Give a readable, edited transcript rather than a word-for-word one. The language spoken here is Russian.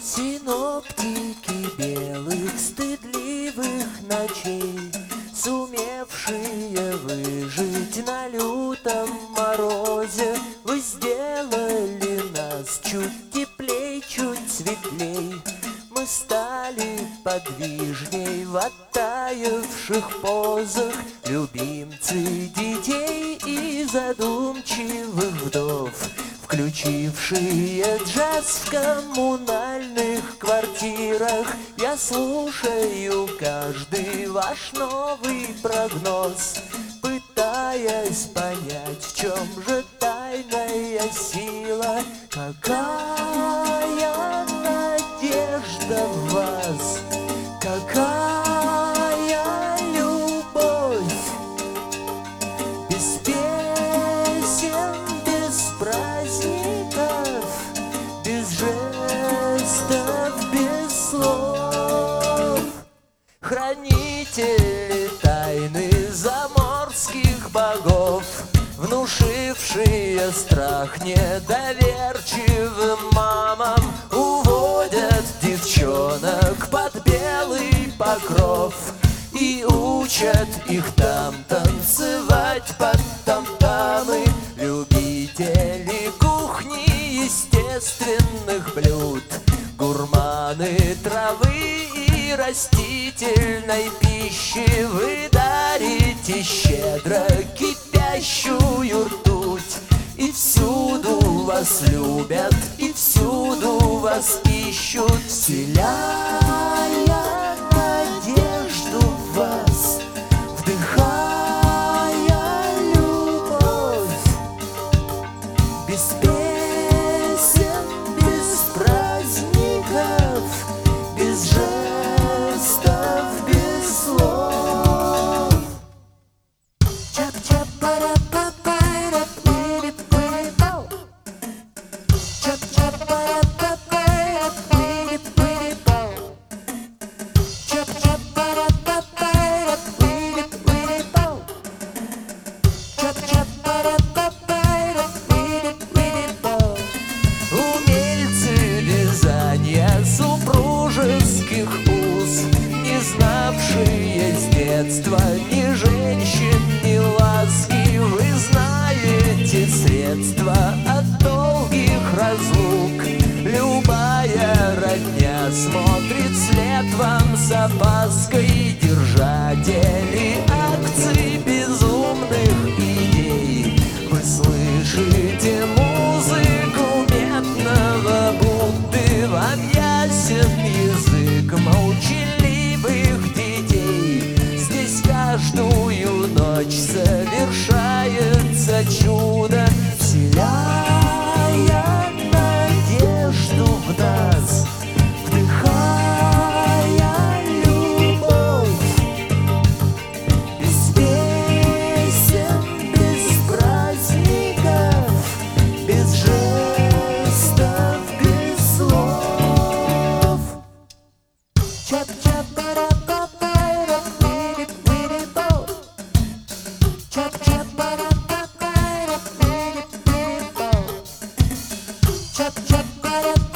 Синоптики белых стыдливых ночей, сумевшие выжить на лютом морозе, вы сделали нас чуть теплей, чуть светлей. Мы стали подвижней в оттаивших позах, любимцы детей и задумчивых вдов, включившие джаз в коммунальных квартирах. Я слушаю каждый ваш новый прогноз, пытаясь понять, в чем же тайная сила. Какая надежда в вас, какая любовь, без песен, без праздников, без жестов, без слов. Хранители тайны заморских богов, внушившие страх недоверчивым мамам, уводят девчонок под белый покров и учат их там танцевать под там-тамы. Любители кухни естественных блюд, гурманы травы и растительной пищи, вы дарите щедро кипящую ртуть. И всюду вас любят, и всюду вас ищут, вселяя надежду в вас, вдыхая любовь. Без песен, без праздников, без жестов, без слов. Умельцы вязания супружеских уз, не знавшие с детства ни женщин, ни ласки, вы знаете средства от долгих разлук. Любая родня смотрит вслед вам с опаской, держатели акций безумных идей. Вы слышите музыку медного Будды, вам ясен язык молчаливых детей. Здесь каждую ночь совершается чудо, вселяя надежду в нас, вдыхая любовь. Без песен, без праздников, без жестов, без слов. Chap chap